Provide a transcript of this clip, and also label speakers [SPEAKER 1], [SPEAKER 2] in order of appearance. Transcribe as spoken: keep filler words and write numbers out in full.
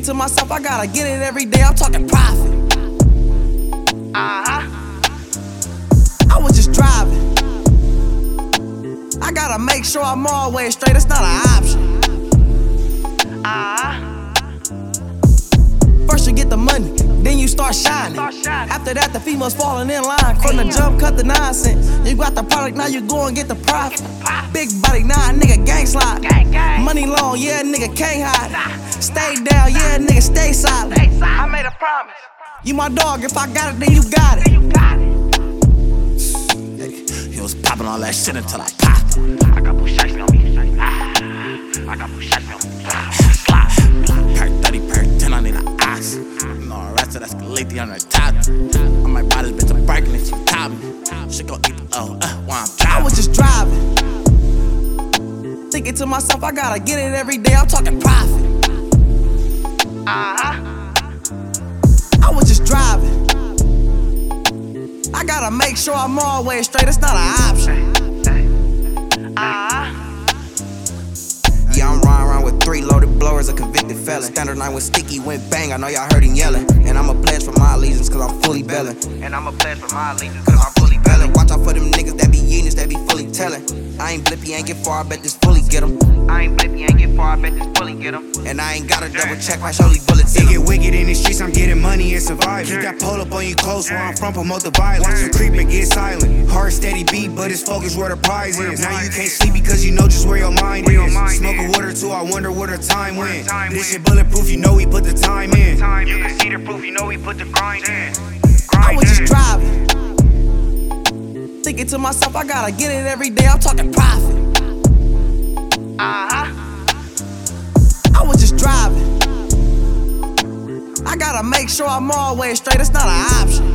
[SPEAKER 1] Thinking to myself, I gotta get it every day. I'm talking profit. Uh-huh. I was just driving. I gotta make sure I'm always straight. It's not an option. Uh-huh. First you get the money, then you start shining. After that, the females falling in line. From the jump, cut the nonsense. You got the product, now you go and get the profit. Big body, nah, nigga gang slide. Money long, yeah, nigga can't hide. Stay down, yeah, nigga stay solid. I made a promise. You my dog, if I got it, then you got it. He was popping all that shit until I popped it.
[SPEAKER 2] I got push on me. I got push on me.
[SPEAKER 1] Slide. Per thirty, per ten, I need an ox. You know, the rest of that's Galiti on the top. I might buy this bitch a Birkin if she top me. She gon' eat the O, uh, while I'm driving. I was just driving. Thinking to myself, I gotta get it every day. I'm talking profit.
[SPEAKER 2] Uh-huh.
[SPEAKER 1] I was just driving. I gotta make sure I'm always straight. It's not an option.
[SPEAKER 2] Uh-huh.
[SPEAKER 3] Yeah, I'm riding around with three loaded blowers, a convicted felon. Standard line with sticky, went bang, I know y'all heard him yelling. And I'm a pledge for my allegiance, cause I'm fully bellin'.
[SPEAKER 2] And I'm a pledge for my allegiance, cause I'm fully bellin'.
[SPEAKER 3] Watch out for them niggas that be eating this, that be fully tellin'. I ain't blippy, ain't get far, I bet this fully get 'em.
[SPEAKER 2] I ain't blippy, ain't get far, I bet this fully get 'em.
[SPEAKER 3] And I ain't gotta double check, my surely bullets in
[SPEAKER 4] It
[SPEAKER 3] 'em.
[SPEAKER 4] get wicked in the streets, I'm getting money and survive. Keep that pole up on you close, where I'm from, promote the violence. You creep and get silent. Heart steady beat, but it's focused where the prize is. Now you can't sleep because you know just where your mind is. Smoke a water too, I wonder where the time went. This shit bulletproof, you know we put the time in.
[SPEAKER 2] You can see the proof, you know we put the grind in.
[SPEAKER 1] I was just driving. Thinking to myself, I gotta get it every day. I'm talking profit.
[SPEAKER 2] Uh-huh.
[SPEAKER 1] I was just driving. I gotta make sure I'm always straight. It's not an option.